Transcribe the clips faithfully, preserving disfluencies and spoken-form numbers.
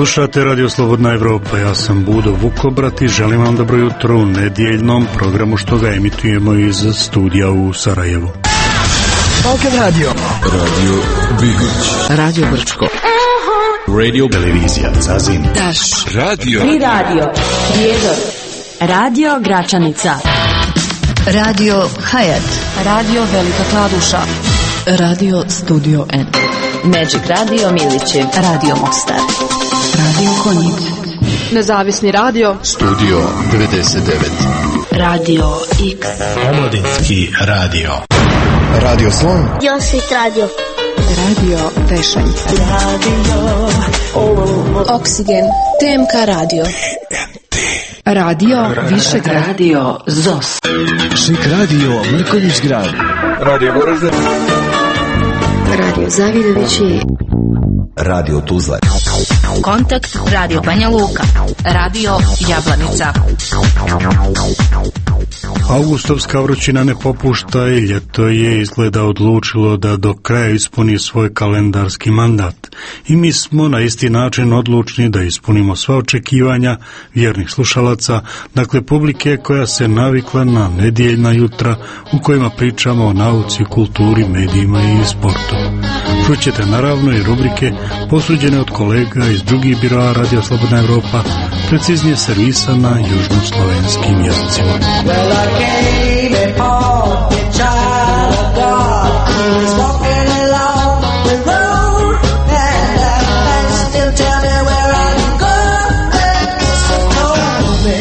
Slušate Radio Slobodna Evropa, ja sam Budo Vukobrat i želim vam dobro jutro u nedjeljnom programu što ga emitujemo iz studija u Sarajevu. Balkan Radio. Radio Bigoć. Radio Brčko. Radio Televizija Zazin. Daš. Radio. Tri radio. Prijedor. Radio Gračanica. Radio Hayat. Radio Velika Kladuša. Radio Studio N. Magic Radio Milićev. Radio Mostar. Radio Konjic. Nezavisni radio. Studio devedeset devet. Radio X. Omladinski radio. Radio Slon. Josit radio. Radio Vešanica. Radio Oksigen. T M K radio. Radio Višegrad. Radio Zos. Šik radio Mrkonjić grad. Radio Goražde. Radio Zavidovići. Radio Tuzla. Kontakt Radio Banja Luka. Radio Jablanica. Augustovska vrućina ne popušta i ljeto je izgleda odlučilo da do kraja ispuni svoj kalendarski mandat. I mi smo na isti način odlučni da ispunimo sva očekivanja vjernih slušalaca, dakle publike koja se navikla na nedjeljna jutra u kojima pričamo o nauci, kulturi, medijima i sportu. Čućete naravno i rubrike posuđene od kolega iz drugih biroa Radio Slobodna Evropa, preciznije servisa na južnoslovenskim jezicima. Well, I came upon a child of God who was walking along the road, and that man still tell me where I can go, and so told me.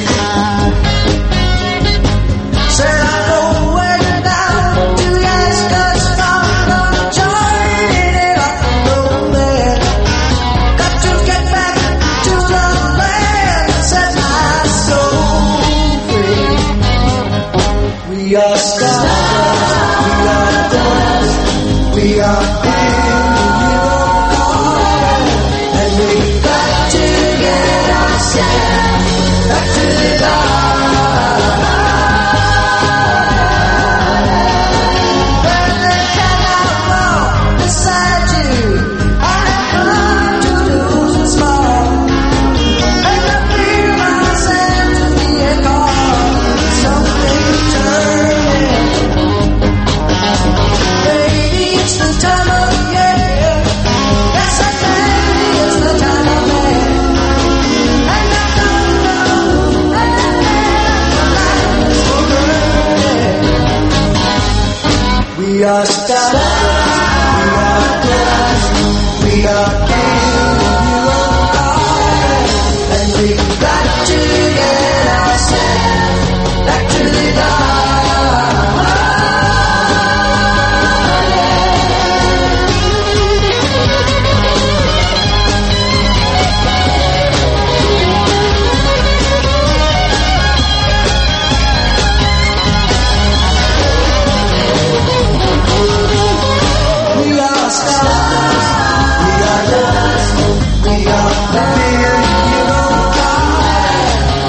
Said I know where you're down to ask us from the journey up the road there. Got to get back to the land, set my soul free. We are stars, we are dust, we are in God, and we got to get ourselves back to the God. When they cannot walk beside you, I have learned to lose and small, and I feel myself to be a God, something turning. Baby, it's the time of year. Yes, I can. It's the time of man. And I don't know. And I never mind. So burning. We are stars. We are dust. We are king. You are God. And we got to get ourselves back to the God. We are stars, we are dust, we are the fear you know God,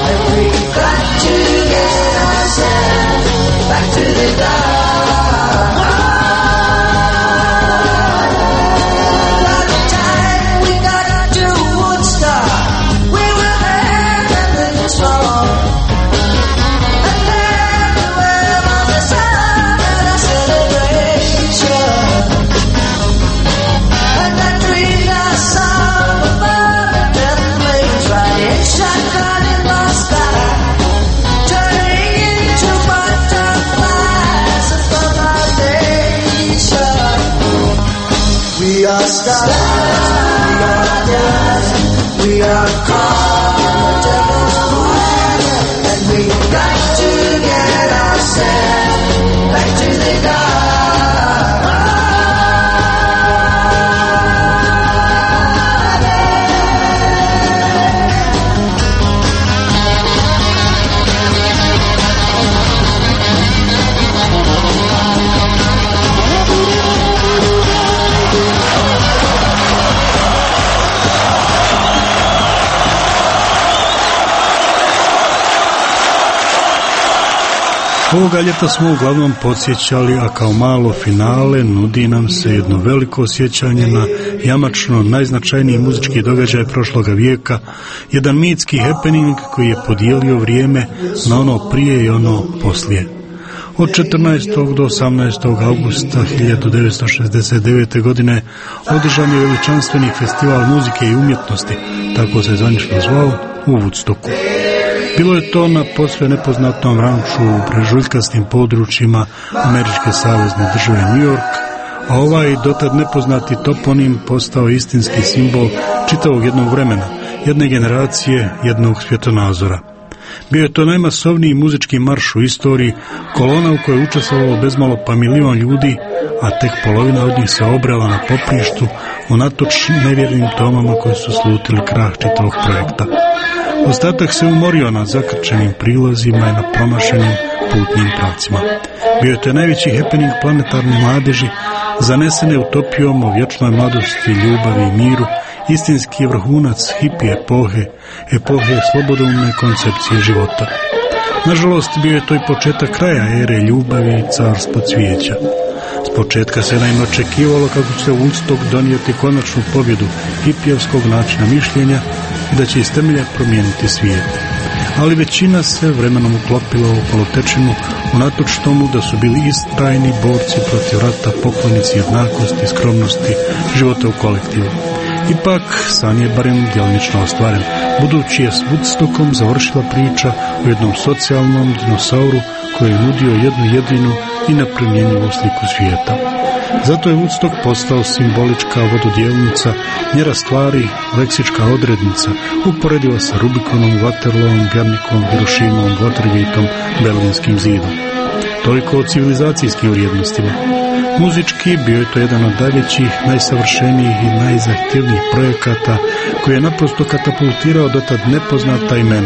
Ovoga ljeta smo uglavnom podsjećali, a kao malo finale nudi nam se jedno veliko sjećanje na jamačno najznačajniji muzički događaj prošloga vijeka, jedan mitski happening koji je podijelio vrijeme na ono prije i ono poslije. Od četrnaestog do osamnaestog augusta hiljadu devetsto šezdeset devete. godine održan je veličanstveni festival muzike i umjetnosti, tako se zvanično zvao, u Woodstocku. Bilo je to na posve nepoznatom ranču u brežuljkastim područjima Američke savezne države New York, a ovaj dotad nepoznati toponim postao istinski simbol čitavog jednog vremena, jedne generacije, jednog svjetonazora. Bio je to najmasovniji muzički marš u istoriji, kolona u kojoj je učestvovalo bezmalo pa milion ljudi, a tek polovina od njih se obrela na poprištu unatoč nevjernim tomama koji su slutili krah čitavog projekta. Ostatak se umorio na zakrčenim prilazima i na promašenim putnim pravcima. Bio je to najveći happening planetarne mladeži, zanesene utopijom o vječnoj mladosti, ljubavi i miru, istinski vrhunac hipi epohe, epohe slobodoumne koncepcije života. Nažalost, bio je to i početak kraja ere ljubavi i carstva cvijeća. S početka se naime očekivalo kako će se Woodstock donijeti konačnu pobjedu hipijevskog načina mišljenja i da će iz temelja promijeniti svijet. Ali većina se vremenom uklopila u polutečinu, unatoč tomu da su bili istrajni borci protiv rata, poklonici jednakosti, skromnosti, života u kolektivu. Ipak, san je barem djelomično ostvaren, budući je s Woodstockom završila priča o jednom socijalnom dinosauru koji je nudio jednu jedinu i neprimjenjivu sliku svijeta. Zato je Woodstock postao simbolička vododjelnica, mjera stvari, leksička odrednica, uporediva sa Rubikonom, Waterloom, Gernikom, Hirošimom, Watergateom, Berlinskim zidom. Toliko o civilizacijskim vrijednostima. Muzički bio je to jedan od najvećih, najsavršenijih i najzahtjevnijih projekata koji je naprosto katapultirao dotad nepoznata imena.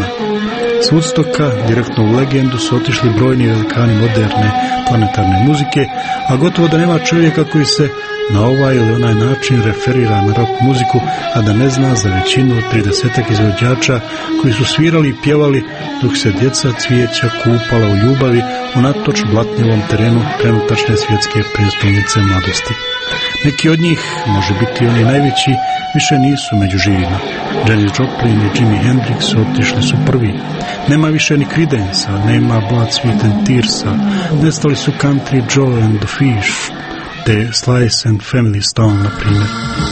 S Woodstocka direktno u legendu su otišli brojni velikani moderne planetarne muzike, a gotovo da nema čovjeka koji se na ovaj ili onaj način referira na rock muziku, a da ne zna za većinu od tridesetak izvođača koji su svirali i pjevali dok se djeca cvijeća kupala u ljubavi unatoč blatnjivom terenu trenutačne svjetske prijestolnice mladosti. Neki od njih, može biti oni najveći, više nisu među živima. Janis Joplin i Jimi Hendrix otišli su prvi. Nema više ni Creedence-a, nema Blood, Sweat and Tears-a, nestali su Country Joe and the Fish, te Slice and Family Stone, na primjer.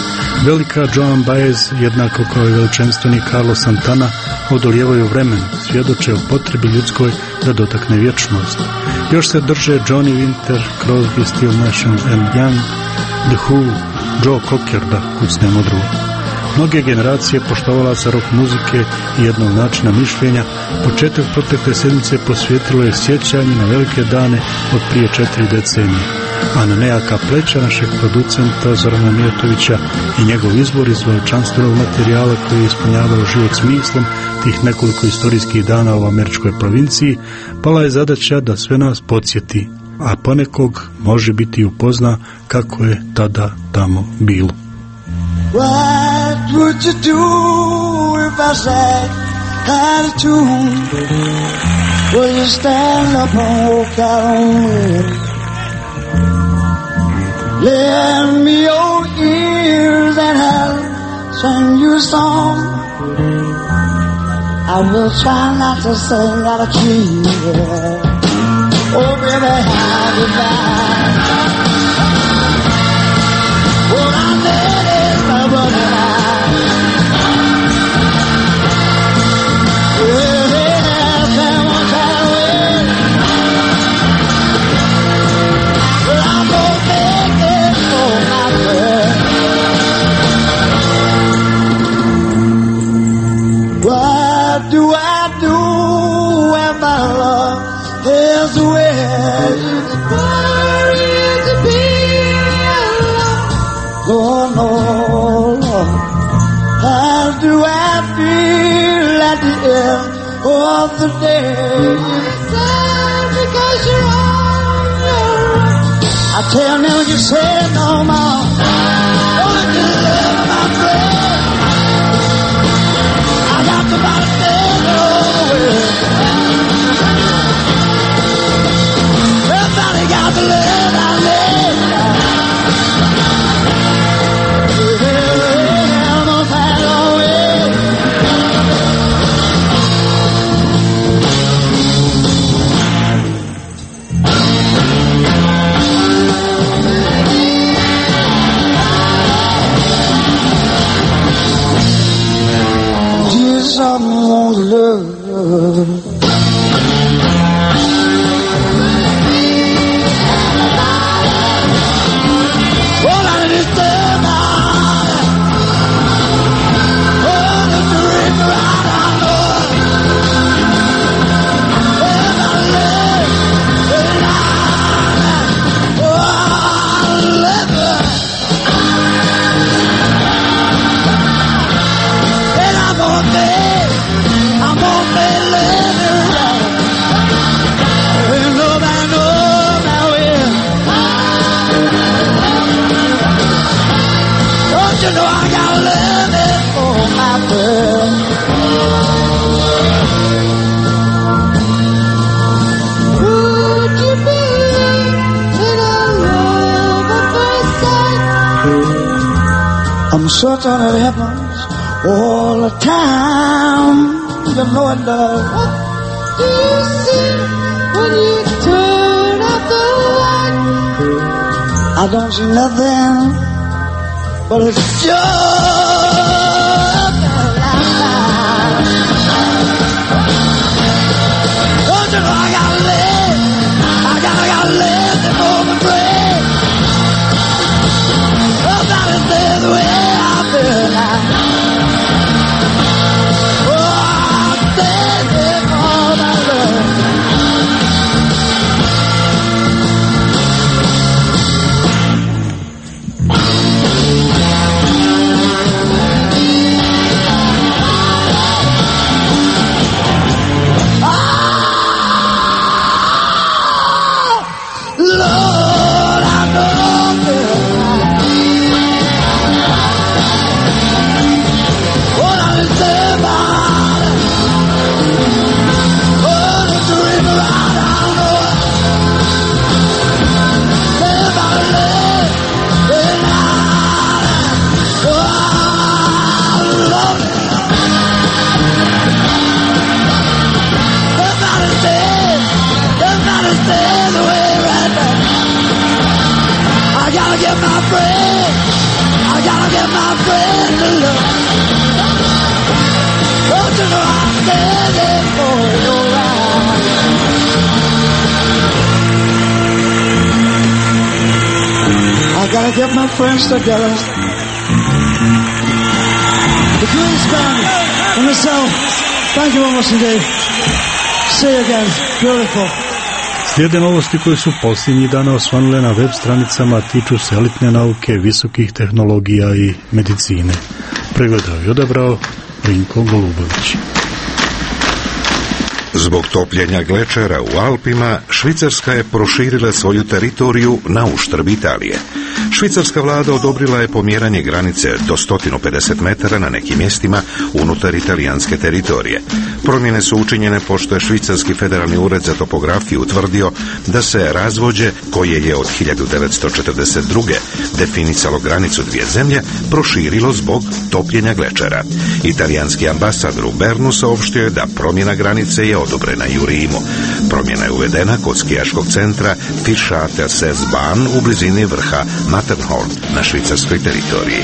Velika Joan Baez, jednako kao i veličanstveni Carlos Santana, odolijevaju vremenu, svjedoče o potrebi ljudskoj da dotakne vječnost. Još se drže Johnny Winter, Crosby, Still Nash and Young, The Who, Joe Cocker, da kucnemo drugo. Mnoge generacije poštovalaca rock muzike i jednog načina mišljenja početak protekle sedmice posvetilo je sjećanje na velike dane od prije četiri decenije, a na nejaka pleća našeg producenta Zorana Mijatovića i njegov izbor iz veličanstvenog materijala koji je ispunjavao život smislom tih nekoliko istorijskih dana u američkoj provinciji, pala je zadaća da sve nas podsjeti, a ponekog može biti i upozna kako je tada tamo bilo. What would you do if I said out of tune? Will you stand up and walk out on me? Lend me your ears and I'll sing you a song. I will try not to sing out of key. Oh, baby, how did I? Well, I did it, but I. Well, come on, try it. Well, I'm gonna make it for my friend. What do I do when my love is away? Worry to be alone. Oh no, Lord. How do I feel at the end of the day? Sad because you're on your own. I tell them you say no more. Only to love my friend. I got to buy the away. Well, I understand now. Oh, the dream right I know. Well, I live, and I, oh, I live it. And I'm gonna be, I'm gonna be living right. And nobody knows how it is. Don't you know I gotta live it for my girl? Would you believe in a love at first sight? I'm certain it happens all the time. You know it does. What do you see when you turn out the light? I don't see nothing, but it's just a lie. Don't you know I gotta live? I gotta, gotta live before my break. Nobody says the way I feel now. Oh, I stand there for my love. Lord, I know that. What I deserve, what a dream right I know. Live I live, and I, oh, I love it. Somebody said, somebody said the way right now. I gotta get my friend, I gotta get my friend to love. Don't you know I'm standing for your right? I gotta get my friends together. The Queen's Band and the South. Thank you very much indeed. See you again. Beautiful. Slijede novosti koje su posljednjih dana osvanule na web stranicama, tiču se elitne nauke, visokih tehnologija i medicine. Pregledao i odabrao Vinko Golubović. Zbog topljenja glečera u Alpima, Švicarska je proširila svoju teritoriju na uštrb Italije. Švicarska vlada odobrila je pomjeranje granice do sto pedeset metara na nekim mjestima unutar italijanske teritorije. Promjene su učinjene pošto je Švicarski federalni ured za topografiju utvrdio da se razvođe, koje je od hiljadu devetsto četrdeset druge definicalo granicu dvije zemlje, proširilo zbog topljenja glečera. Italijanski ambasador u Bernu saopštio je da promjena granice je odobrena i u Rimu. Promjena je uvedena kod skijaškog centra Fischate Sesbahn u blizini vrha Matterhorn na švicarskoj teritoriji.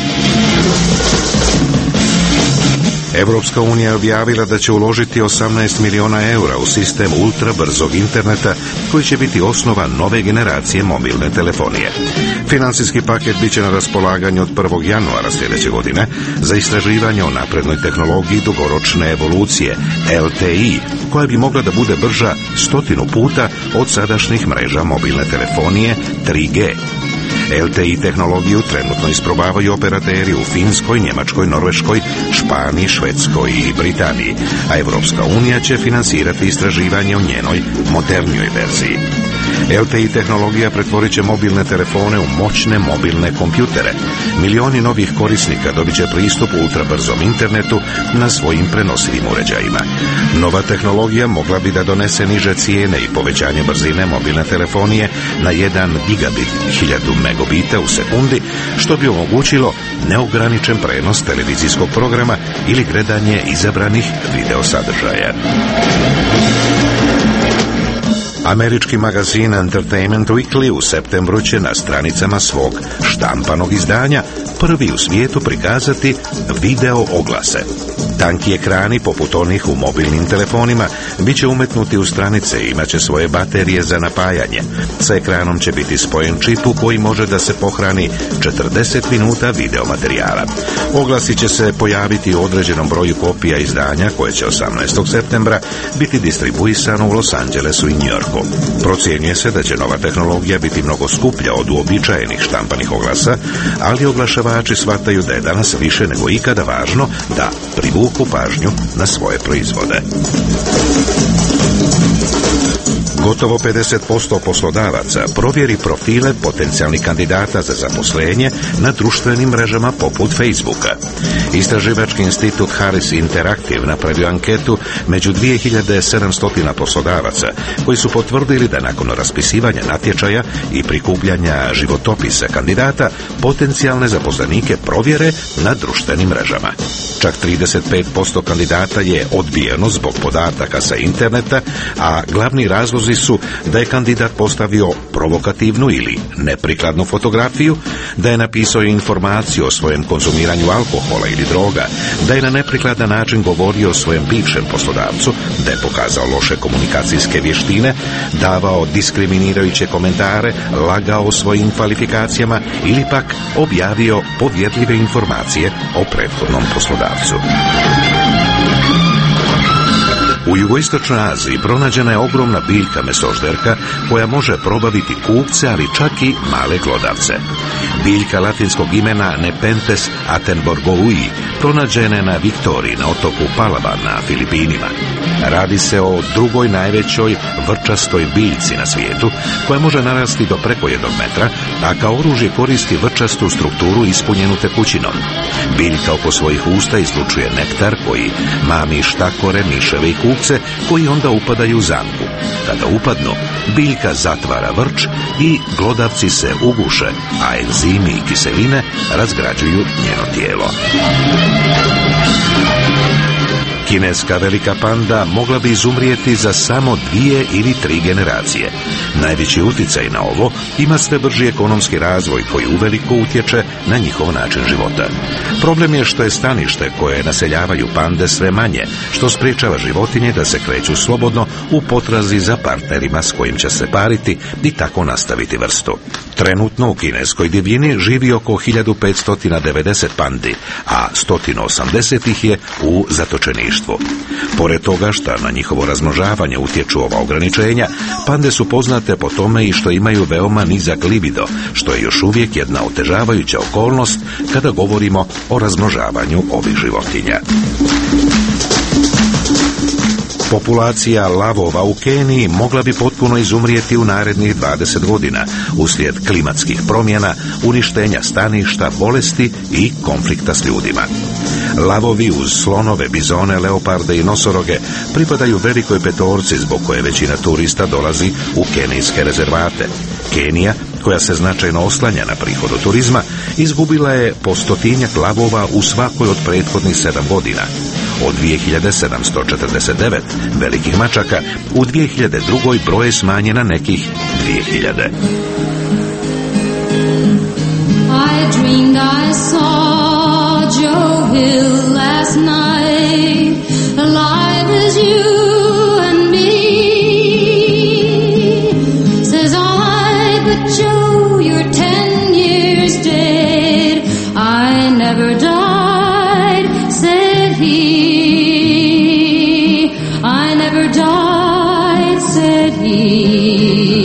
Europska unija je objavila da će uložiti osamnaest miliona eura u sistem ultrabrzog interneta koji će biti osnova nove generacije mobilne telefonije. Financijski paket bit će na raspolaganju od prvog januara sljedeće godine za istraživanje o naprednoj tehnologiji dugoročne evolucije L T E, koja bi mogla da bude brža stotinu puta od sadašnjih mreža mobilne telefonije tri G. L T E tehnologiju trenutno isprobavaju operateri u Finskoj, Njemačkoj, Norveškoj, Španiji, Švedskoj i Britaniji, a Europska unija će finansirati istraživanje o njenoj modernijoj verziji. L T E tehnologija pretvorit će mobilne telefone u moćne mobilne kompjutere. Milioni novih korisnika dobit će pristup ultrabrzom internetu na svojim prenosivim uređajima. Nova tehnologija mogla bi da donese niže cijene i povećanje brzine mobilne telefonije na jedan gigabit, hiljadu megabita u sekundi, što bi omogućilo neograničen prenos televizijskog programa ili gledanje izabranih video sadržaja. Američki magazin Entertainment Weekly u septembru će na stranicama svog štampanog izdanja prvi u svijetu prikazati video oglase. Tanki ekrani, poput onih u mobilnim telefonima, bit će umetnuti u stranice i imat će svoje baterije za napajanje. Sa ekranom će biti spojen čip u koji može da se pohrani četrdeset minuta videomaterijala. Oglasi će se pojaviti u određenom broju kopija izdanja koje će osamnaestog septembra biti distribuisano u Los Angelesu i New Yorku. Procjenjuje se da će nova tehnologija biti mnogo skuplja od uobičajenih štampanih oglasa, ali oglašavači shvataju da je danas više nego ikada važno da privuku pažnju na svoje proizvode. Gotovo pedeset posto poslodavaca provjeri profile potencijalnih kandidata za zaposlenje na društvenim mrežama poput Facebooka. Istraživački institut Harris Interactive napravio anketu među dvije hiljade sedamsto poslodavaca koji su potvrdili da nakon raspisivanja natječaja i prikupljanja životopisa kandidata potencijalne zaposlenike provjere na društvenim mrežama. Čak trideset pet posto kandidata je odbijeno zbog podataka sa interneta, a glavni razlozi su da je kandidat postavio provokativnu ili neprikladnu fotografiju, da je napisao informaciju o svojem konzumiranju alkohola ili droga, da je na neprikladan način govorio o svojem bivšem poslodavcu, da je pokazao loše komunikacijske vještine, davao diskriminirajuće komentare, lagao o svojim kvalifikacijama ili pak objavio povjerljive informacije o prethodnom poslodavcu. U jugoistočnoj Aziji pronađena je ogromna biljka mesožderka koja može probaviti kupce, ali čak i male glodavce. Biljka latinskog imena Nepenthes attenboroughi pronađena je na Viktoriji na otoku Palawan na Filipinima. Radi se o drugoj najvećoj vrčastoj biljci na svijetu koja može narasti do preko jednog metra, a kao oružje koristi vrčastu strukturu ispunjenu tekućinom. Biljka oko svojih usta izlučuje nektar koji mami štakore, miševe i kukce koji onda upadaju u zamku. Kada upadnu, biljka zatvara vrč i glodavci se uguše, a enzimi i kiseline razgrađuju njeno tijelo. Kineska velika panda mogla bi izumrijeti za samo dvije ili tri generacije. Najveći utjecaj na ovo ima sve brži ekonomski razvoj koji uveliko utječe na njihov način života. Problem je što je stanište koje naseljavaju pande sve manje, što spriječava životinje da se kreću slobodno u potrazi za partnerima s kojim će se pariti i tako nastaviti vrstu. Trenutno u kineskoj divljini živi oko hiljadu petsto devedeset pandi, a sto osamdeset ih je u zatočeništvu. Pored toga što na njihovo razmnožavanje utječu ova ograničenja, pande su poznate po tome i što imaju veoma nizak libido, što je još uvijek jedna otežavajuća okolnost kada govorimo o razmnožavanju ovih životinja. Populacija lavova u Keniji mogla bi potpuno izumrijeti u narednih dvadeset godina uslijed klimatskih promjena, uništenja staništa, bolesti i konflikta s ljudima. Lavovi uz slonove, bizone, leoparde i nosoroge pripadaju velikoj petorci zbog koje većina turista dolazi u kenijske rezervate. Kenija, koja se značajno oslanja na prihod od turizma, izgubila je po stotinjak lavova u svakoj od prethodnih sedam godina. Od dvije hiljade sedamsto četrdeset devet velikih mačaka u dvije hiljade drugo. broj je smanjen na nekih dvije hiljade. I dreamed I saw Joe Hill last night, alive as you and me. Says I, but Joe, you're ten years dead. I never died, said he. I never died, said he.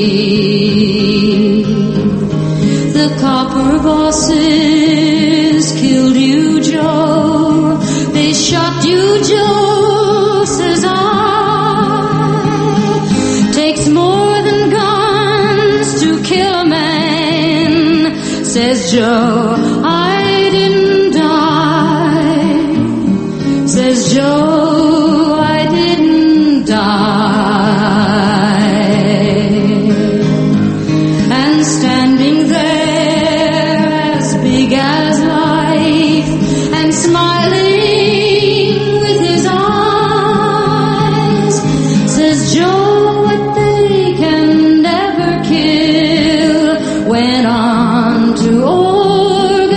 The copper bosses killed you, Joe. They shot you, Joe, says I. Takes more than guns to kill a man, says Joe. I didn't die, says Joe. I didn't die. And standing there as big as life and smiling with his eyes, says Joe, what they can never kill went on to organize.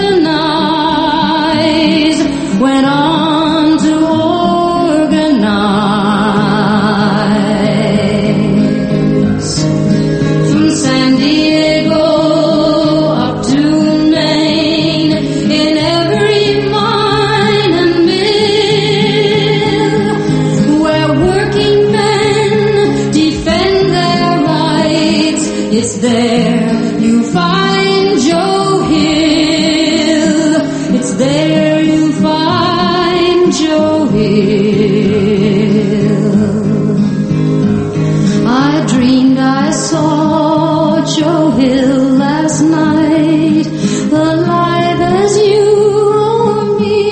there you find Joe Hill. It's there you find Joe Hill. I dreamed I saw Joe Hill last night, alive as you or me.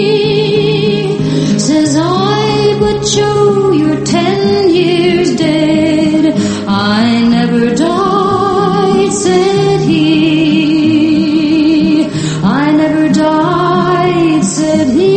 Says I, but Joe, you're ten years dead. I never died, said he. I never died, said he.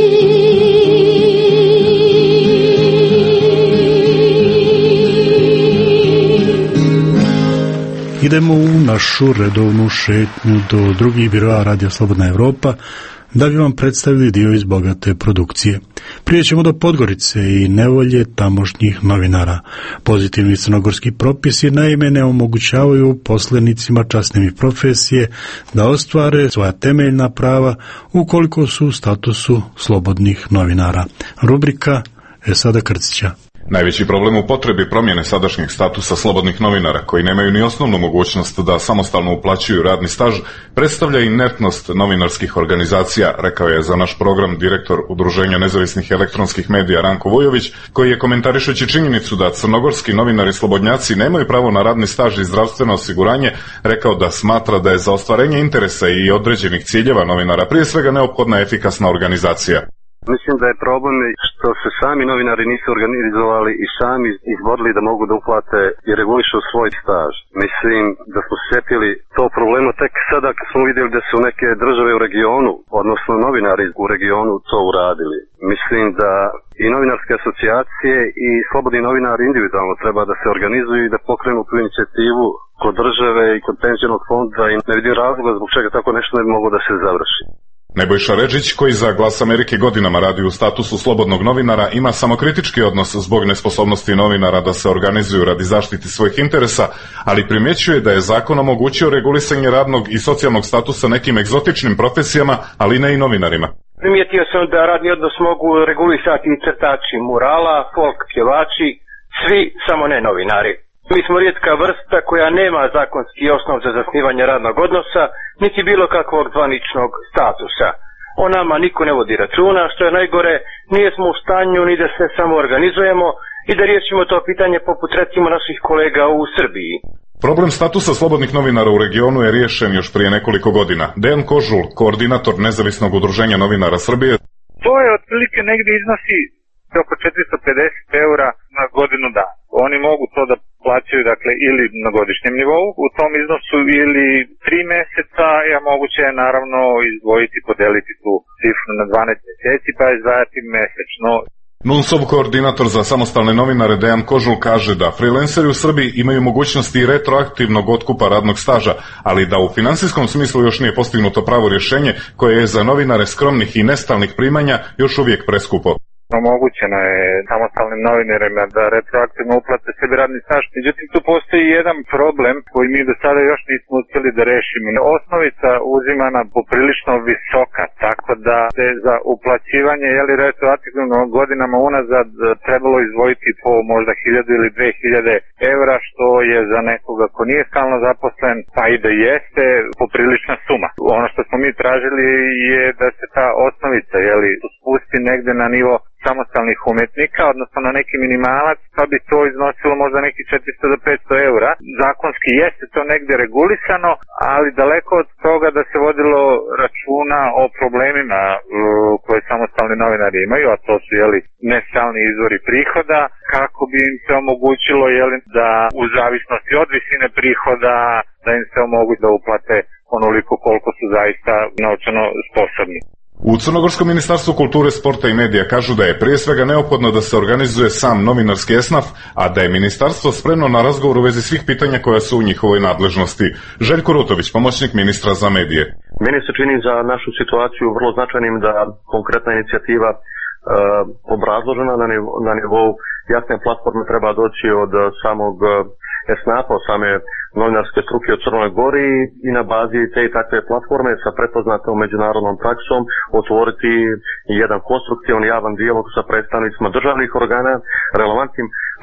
Idemo u našu redovnu šetnju do drugih biroa Radio Slobodna Evropa da bi vam predstavili dio iz bogate produkcije. Prije ćemo do Podgorice i nevolje tamošnjih novinara. Pozitivni crnogorski propisi naime ne omogućavaju poslenicima časne profesije da ostvare svoja temeljna prava ukoliko su u statusu slobodnih novinara. Rubrika Esada Krcića. Najveći problem u potrebi promjene sadašnjeg statusa slobodnih novinara, koji nemaju ni osnovnu mogućnost da samostalno uplaćuju radni staž, predstavlja inertnost novinarskih organizacija, rekao je za naš program direktor Udruženja nezavisnih elektronskih medija Ranko Vujović, koji je komentarišući činjenicu da crnogorski novinari slobodnjaci nemaju pravo na radni staž i zdravstveno osiguranje, rekao da smatra da je za ostvarenje interesa i određenih ciljeva novinara prije svega neophodna efikasna organizacija. Mislim da je problem što se sami novinari nisu organizovali i sami izborili da mogu da uplate i regulišu svoj staž. Mislim da smo se sjetili to problema tek sada kad smo vidjeli da su neke države u regionu, odnosno novinari u regionu to uradili. Mislim da i novinarske asocijacije i slobodni novinari individualno treba da se organizuju i da pokrenu tu inicijativu kod države i kod penzionog fonda i ne vidim razloga zbog čega tako nešto ne bi moglo da se završi. Nebojša Redžić, koji za Glas Amerike godinama radi u statusu slobodnog novinara, ima samokritički odnos zbog nesposobnosti novinara da se organizuju radi zaštiti svojih interesa, ali primjećuje da je zakon omogućio regulisanje radnog i socijalnog statusa nekim egzotičnim profesijama, ali ne i novinarima. Primijetio sam da radni odnos mogu regulisati i crtači murala, folk pjevači, svi, samo ne novinari. Mi smo rijetka vrsta koja nema zakonski osnov za zasnivanje radnog odnosa, niti bilo kakvog zvaničnog statusa. O nama niko ne vodi računa, što je najgore, nije smo u stanju ni da se samo organizujemo i da riješimo to pitanje poput recimo naših kolega u Srbiji. Problem statusa slobodnih novinara u regionu je riješen još prije nekoliko godina. Dejan Kožul, koordinator Nezavisnog udruženja novinara Srbije. To je otprilike negdje iznosi oko četiristo pedeset eura na godinu dana. Oni mogu to da plaćaju, dakle, ili na godišnjem nivou u tom iznosu ili tri mjeseca, a moguće je naravno izdvojiti, podeliti tu cifru na dvanaest mjeseci pa izdvajati mjesečno. Nunsov koordinator za samostalne novinare Dejan Kožul kaže da freelanceri u Srbiji imaju mogućnosti retroaktivnog otkupa radnog staža, ali da u financijskom smislu još nije postignuto pravo rješenje koje je za novinare skromnih i nestalnih primanja još uvijek preskupo. Omogućeno je samostalnim novinarima da retroaktivno uplate sebi radni staž. Međutim, tu postoji jedan problem koji mi do sada još nismo uspjeli da rešimo. Osnovica uzimana poprilično visoka, tako da se za uplaćivanje jeli, retroaktivno godinama unazad trebalo izdvojiti po možda hiljadu ili dve hiljade eura, što je za nekoga ko nije stalno zaposlen, pa i da jeste, poprilična suma. Ono što smo mi tražili je da se ta osnovica jeli, spusti negde na nivo samostalnih umjetnika, odnosno na neki minimalac, pa bi to iznosilo možda neki četiristo do petsto eura. Zakonski jeste to negdje regulisano, ali daleko od toga da se vodilo računa o problemima uh, koje samostalni novinari imaju, a to su jeli, nestalni izvori prihoda, kako bi im se omogućilo jeli, da u zavisnosti od visine prihoda da im se omogući da uplate onoliko koliko su zaista novčano sposobni. U Crnogorskom ministarstvu kulture, sporta i medija kažu da je prije svega neophodno da se organizuje sam novinarski esnaf, a da je ministarstvo spremno na razgovor u vezi svih pitanja koja su u njihovoj nadležnosti. Željko Rutović, pomoćnik ministra za medije. Meni se čini za našu situaciju vrlo značajnim da konkretna inicijativa e, obrazložena na nivou, na nivou jasne platforme treba doći od samog esnafa, od same novinarske struke u Crnoj Gori i na bazi te i takve platforme sa prepoznatom međunarodnom praksom otvoriti jedan konstruktivan javan dijalog sa predstavnicima državnih organa, relevantnim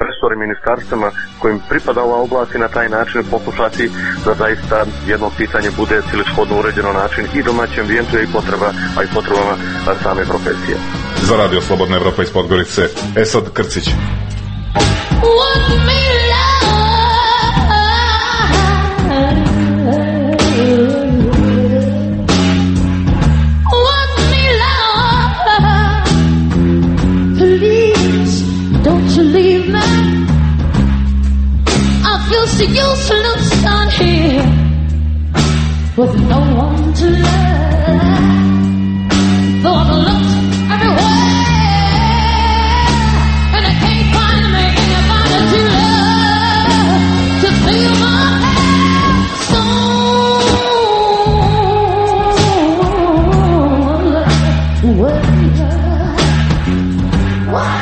resori ministarstvima kojim pripada ova oblast i na taj način pokušati da zaista jedno pitanje bude celishodno uređeno način i domaćem vijentu i potreba, a i potrebama same profesije. Za Radio Slobodna Evropa iz Podgorice, Esad Krcić. So useless down here with no one to love. Though I've looked everywhere and I can't find me anybody to love, to feel my soul. Well, why?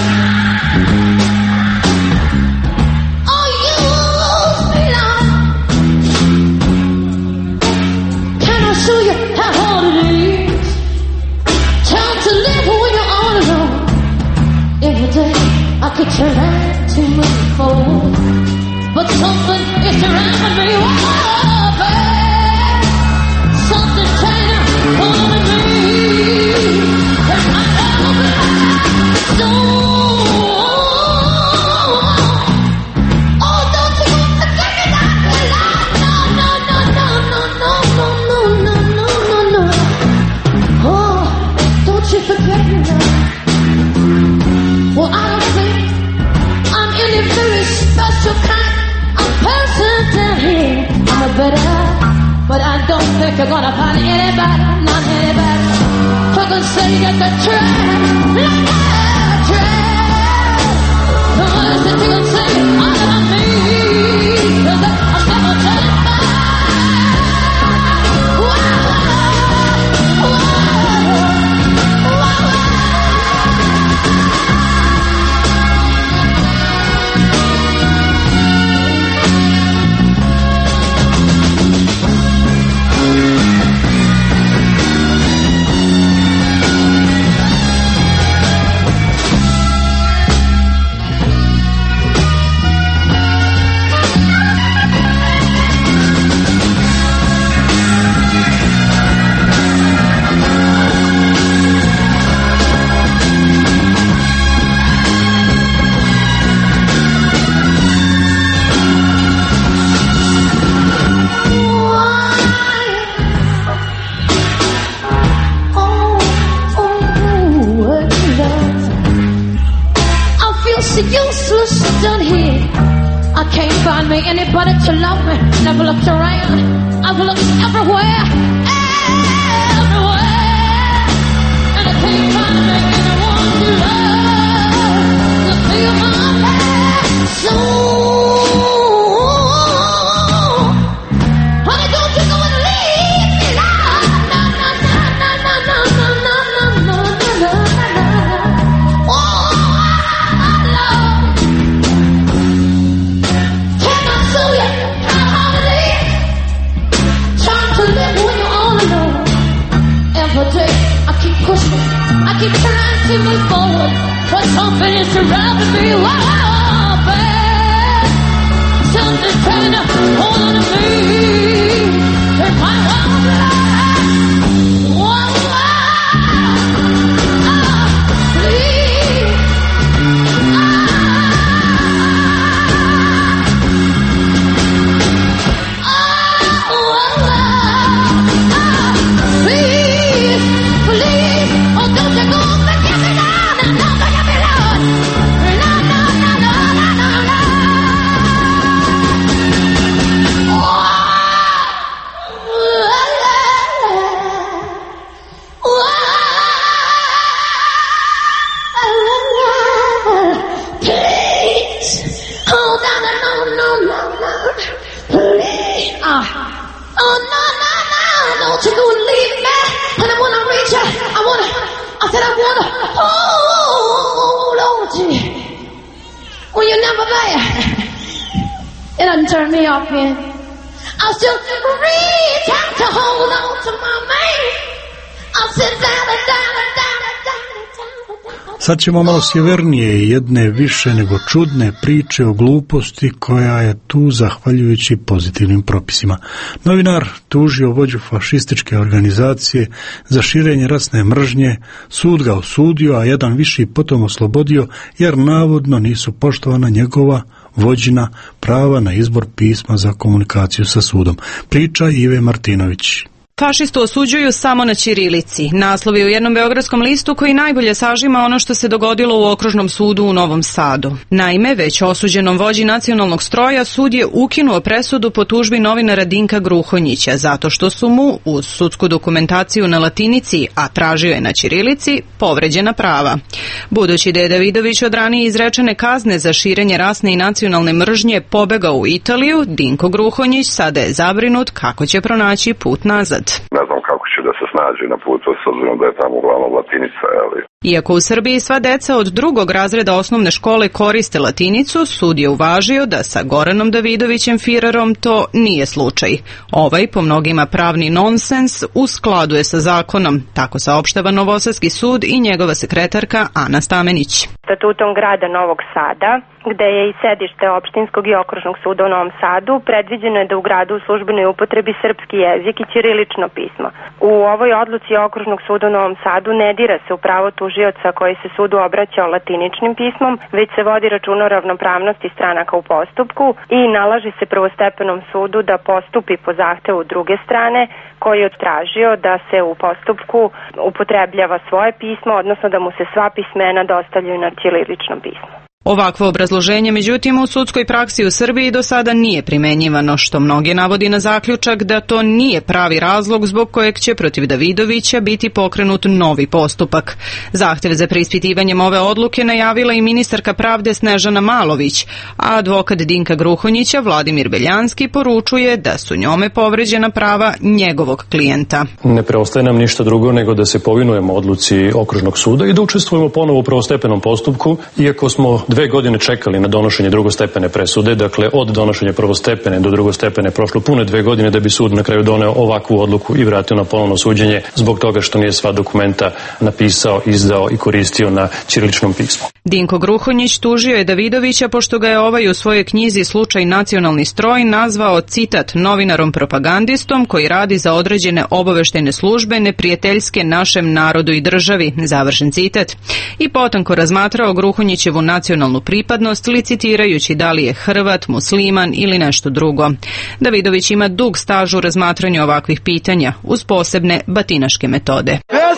I could try to move forward, but something is surrounding me. Oh, babe, something's trying to hold me. There's my love, so oh, don't you forget me now? No, no, no, no, no, no, no, no, no, no, no, no. Oh, don't you forget me now? Well, I don't think I'm any very special kind of person down here. I'm a better, but I don't think you're gonna find anybody, not anybody, who can say that the trash, like I trash. No one is that you can say all about me, 'cause I'm never telling find me anybody to love me. Never looked around. I've looked everywhere, everywhere, and I can't find me anyone to love, to feel my soul. Honey, don't you go and leave me now. No, no, no, no, no, no, no, no, no, no, no, no. Oh, love. I keep pushing, I keep trying to move forward, but something is surrounding me. Wow, babe, something's trying to hold on to me. There's my wild life. Whoa, wow, ah, please, ah, oh, oh, oh, ah, please. Please, oh, don't you go forget me now, now, don't forget me, Lord. No, no, no, no, no, no, no. Oh, please, hold on, no, no, no, no, please. Ah, oh, no, no, no, don't you go and leave me. And I wanna reach out, I wanna, I said I wanna, hold on to you. When you're never there, it doesn't turn me off, man. I'll still reach out to hold on to my man. I'll sit down and down and down and down and down and down. Sad ćemo malo sjevernije jedne više nego čudne priče o gluposti koja je tu zahvaljujući pozitivnim propisima. Novinar tužio vođu fašističke organizacije za širenje rasne mržnje, sud ga osudio, a jedan viši potom oslobodio jer navodno nisu poštovana njegova vođina prava na izbor pisma za komunikaciju sa sudom. Priča Ive Martinović. Fašistu osuđuju samo na ćirilici. Naslov je u jednom beogradskom listu koji najbolje sažima ono što se dogodilo u Okružnom sudu u Novom Sadu. Naime, već osuđenom vođi nacionalnog stroja sud je ukinuo presudu po tužbi novinara Dinka Gruhonjića zato što su mu uz sudsku dokumentaciju na latinici, a tražio je na ćirilici, povređena prava. Budući da je Davidović od ranije izrečene kazne za širenje rasne i nacionalne mržnje pobegao u Italiju, Dinko Gruhonjić sada je zabrinut kako će pronaći put nazad. Ne znam kako će da se snađe na putu, s obzirom da je tamo uglavnom latinica, ali... Iako u Srbiji sva deca od drugog razreda osnovne škole koriste latinicu, sud je uvažio da sa Goranom Davidovićem Firerom to nije slučaj. Ovaj, po mnogima pravni nonsens, u skladu je sa zakonom, tako saopštava Novosadski sud i njegova sekretarka Ana Stamenić. Statutom grada Novog Sada, gde je i sedište opštinskog i okružnog suda u Novom Sadu, predviđeno je da u gradu u službenoj upotrebi srpski jezik i ćirilično pismo. U ovoj odluci okružnog suda u Novom Sadu ne dira se u pravo tužioca koji se sudu obraćao latiničnim pismom, već se vodi računa o ravnopravnosti stranaka u postupku i nalaže se prvostepenom sudu da postupi po zahtevu druge strane koji je tražio da se u postupku upotrebljava svoje pismo, odnosno da mu se sva pismena dostavljaju na ćiriličnom pismu. Ovakvo obrazloženje, međutim, u sudskoj praksi u Srbiji do sada nije primenjivano, što mnoge navodi na zaključak da to nije pravi razlog zbog kojeg će protiv Davidovića biti pokrenut novi postupak. Zahtev za preispitivanjem ove odluke najavila i ministarka pravde Snežana Malović, a advokat Dinka Gruhonjića Vladimir Beljanski poručuje da su njome povređena prava njegovog klijenta. Ne preostaje nam ništa drugo nego da se povinujemo odluci okružnog suda i da učestvujemo ponovo u prvostepenom postupku, iako smo dve godine čekali na donošenje drugostepene presude, dakle od donošenja prvostepene do drugostepene prošlo pune dve godine da bi sud na kraju doneo ovakvu odluku i vratio na ponovno suđenje zbog toga što nije sva dokumenta napisao, izdao i koristio na ćiriličnom pismu. Dinko Gruhonjić tužio je Davidovića pošto ga je ovaj u svojoj knjizi Slučaj nacionalni stroj nazvao, citat, novinarom propagandistom koji radi za određene obaveštajne službe neprijateljske našem narodu i državi, završen citat, i potanko razmatrao Gruhonjićevu nacionalnu pripadnost, licitirajući da li je Hrvat, musliman ili nešto drugo. Davidović ima dug staž u razmatranju ovakvih pitanja, uz posebne batinaške metode.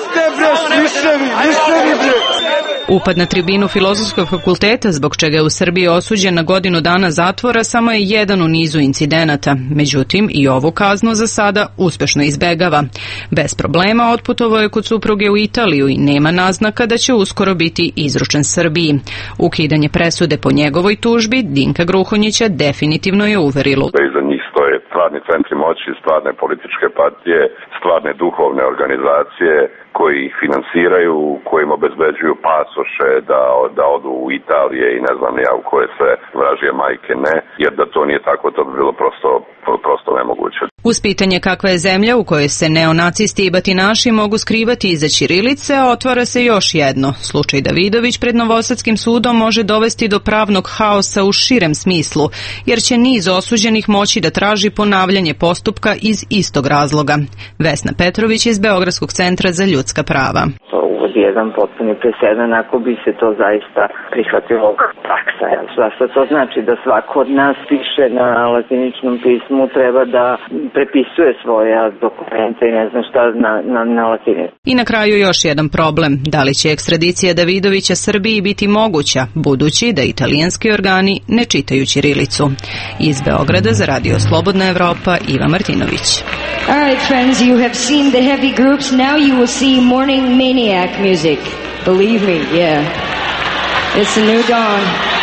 Upad na tribinu Filozofskog fakulteta, zbog čega je u Srbiji osuđen na godinu dana zatvora, samo je jedan u nizu incidenata. Međutim, i ovu kaznu za sada uspešno izbegava. Bez problema otputovao je kod supruge u Italiju i nema naznaka da će uskoro biti izručen Srbiji. Ukidanje presude po njegovoj tužbi Dinka Gruhonjića definitivno je uverilo. Da iza njih stoje stvarni centri moći, stvarne političke partije, stvarne duhovne organizacije koji ih finansiraju, kojim obezbeđuju pasoše da, da odu u Italije i ne znam ja u koje sve vražije majke ne, jer da to nije tako, to bi bilo prosto, prosto nemoguće. Uz pitanje kakva je zemlja u kojoj se neonacisti i batinaši mogu skrivati iza ćirilice, otvara se još jedno. Slučaj Davidović pred Novosadskim sudom može dovesti do pravnog haosa u širem smislu, jer će niz osuđenih moći da traži ponavljanje postupka iz istog razloga. Vesna Petrović iz Beogradskog centra za ljudska prava. Uvodi jedan potpuni presedan ako bi se to zaista prihvatilo kao praksa. Zašto to znači da svako od nas piše na latiničnom pismu, treba da prepisuje svoje dokumente i ne znam šta na, na, na latinici. I na kraju još jedan problem. Da li će ekstradicija Davidovića Srbiji biti moguća, budući da italijanski organi ne čitaju ćirilicu? Iz Beograda za Radio Slobodna Evropa, Iva Martinović. All right, friends, you have seen the heavy groups. Now you will see morning maniac music. Believe me, yeah. It's a new dawn.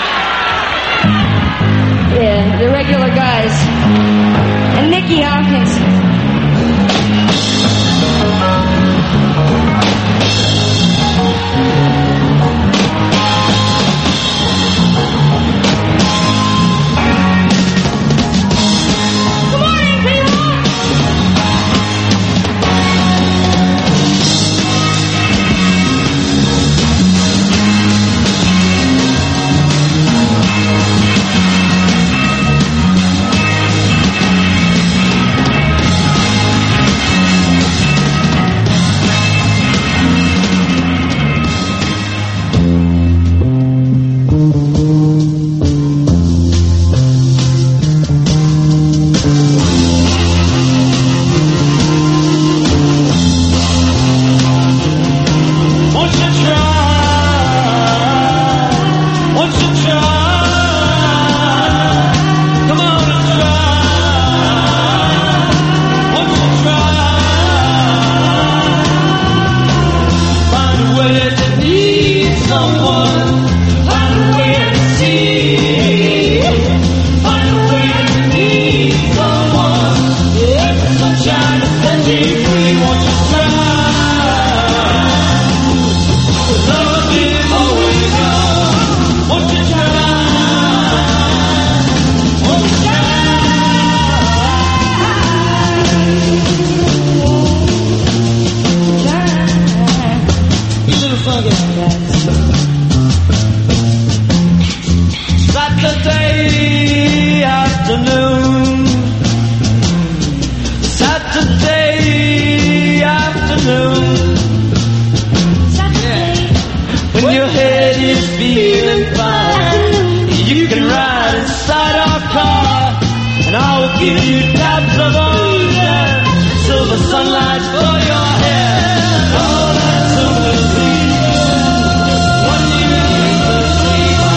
Yeah, the regular guys. And Nicky Hopkins. Saturday afternoon. Saturday afternoon. Saturday. When your head is feeling fine, you can ride inside our car, and I will give you taps of ocean, silver sunlight for your hair. All that's a will be one you need to see my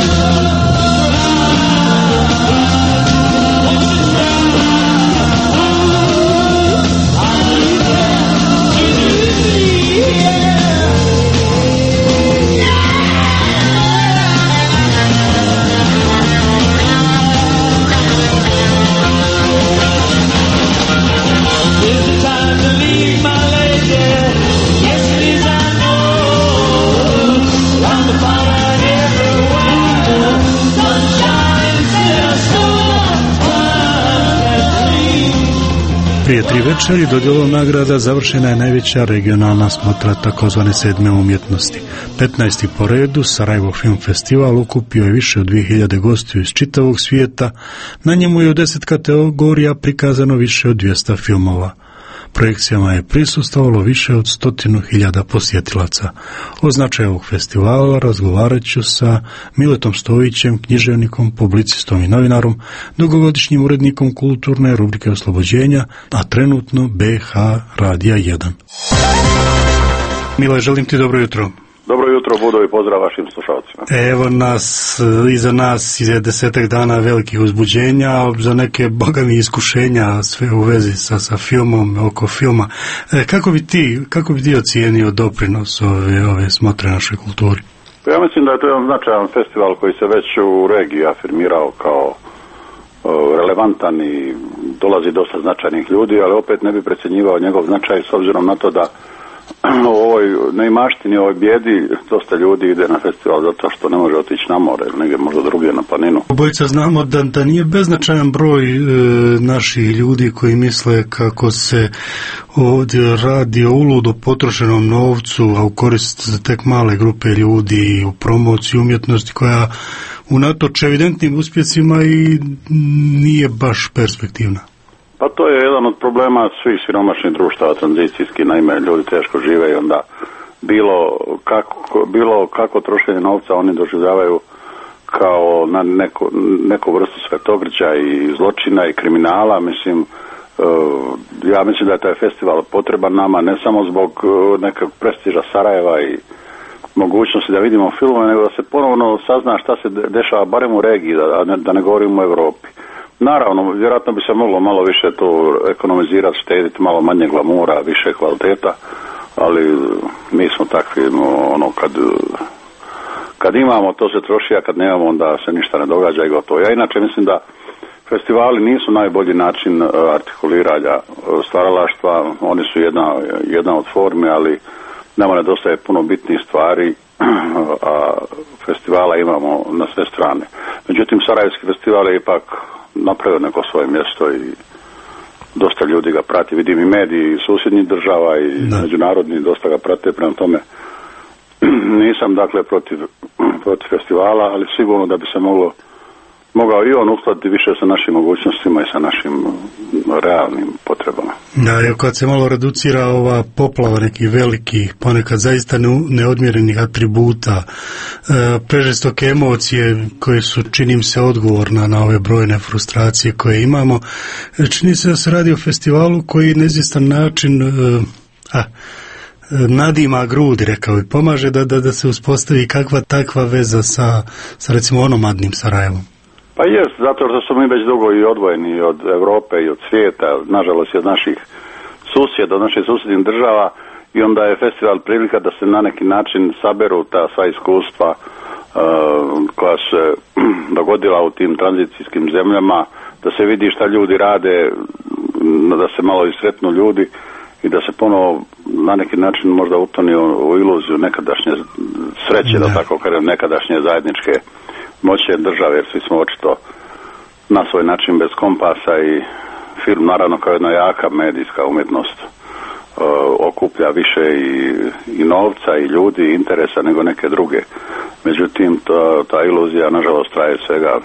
Prije tri večeri dodjelom nagrada završena je najveća regionalna smotra takozvane sedme umjetnosti. petnaesti po redu Sarajevo Film Festival okupio je više od dvije hiljade gostiju iz čitavog svijeta, na njemu je u deset kategorija prikazano više od dvjesto filmova. Projekcijama je prisustvovalo više od stotinu hiljada posjetilaca. O značaju ovog festivala razgovarat ću sa Miletom Stojićem, književnikom, publicistom i novinarom, dugogodišnjim urednikom kulturne rubrike Oslobođenja, a trenutno B H Radija jedan. Mile, želim ti dobro jutro. Dobro jutro, Budo, i pozdrav vašim slušalcima. Evo nas, iza nas je desetak dana velikih uzbuđenja, za neke bogami iskušenja, sve u vezi sa, sa filmom, oko filma. E, kako bi ti, kako bi ti ocijenio doprinos ove, ove smotre našoj kulturi? Ja mislim da je to jedan značajan festival koji se već u regiji afirmirao kao o, relevantan i dolazi dosta značajnih ljudi, ali opet ne bi precjenjivao njegov značaj s obzirom na to da u ovoj neimaštini, u ovoj bijedi dosta ljudi ide na festival zato što ne može otići na more ili negdje možda drugdje na planinu. Obojica znamo da, da nije beznačajan broj e, naših ljudi koji misle kako se ovdje radi o uludo potrošenom novcu, a u korist za tek male grupe ljudi, u promociji umjetnosti koja unatoč evidentnim uspjesima i nije baš perspektivna. Pa to je jedan od problema svih siromašnih društava tranzicijski, naime ljudi teško žive i onda bilo kako, bilo kako trošenje novca oni doživljavaju kao na neko, neku vrstu svetogrđa i zločina i kriminala. Mislim, uh, ja mislim da je taj festival potreban nama ne samo zbog uh, nekog prestiža Sarajeva i mogućnosti da vidimo filmove, nego da se ponovno sazna šta se dešava barem u regiji, da ne, da ne govorimo o Europi. Naravno, vjerojatno bi se moglo malo više to ekonomizirati, štediti, malo manje glamura, više kvaliteta, ali mi smo takvi, no, ono, kad, kad imamo, to se troši, a kad nemamo, onda se ništa ne događa i gotovo. Ja inače mislim da festivali nisu najbolji način artikuliranja stvaralaštva, oni su jedna, jedna od forme, ali nama nedostaje puno bitnih stvari, a festivala imamo na sve strane. Međutim, Sarajevski festival je ipak napravio neko svoje mjesto i dosta ljudi ga prati. Vidim i mediji i susjednih država i da. Međunarodni dosta ga prate, prema tome nisam dakle protiv, protiv festivala, ali sigurno da bi se moglo mogao i on uskladiti više sa našim mogućnostima i sa našim realnim potrebama. Da, kad se malo reducira ova poplava nekih velikih, ponekad zaista neodmjerenih atributa, prežestoke emocije koje su, čini mi se, odgovorna na ove brojne frustracije koje imamo, čini se da se radi o festivalu koji na izvjestan način a, nadima grudi, rekao i pomaže da, da, da se uspostavi kakva takva veza sa, sa recimo onomadnim Sarajevom. Pa jest, zato što smo mi već dugo i odvojeni od Europe i od svijeta, nažalost i od naših susjeda, od naših susjednih država, i onda je festival prilika da se na neki način saberu ta sva iskustva uh, koja se dogodila u tim tranzicijskim zemljama, da se vidi šta ljudi rade, da se malo isretnu ljudi i da se ponovo na neki način možda utoni u iluziju nekadašnje sreće, da tako kažem, nekadašnje zajedničke moće države, jer svi smo očito na svoj način bez kompasa i film naravno kao jedna jaka medijska umjetnost uh, okuplja više i, i novca i ljudi i interesa nego neke druge. Međutim, to, ta iluzija nažalost traje svega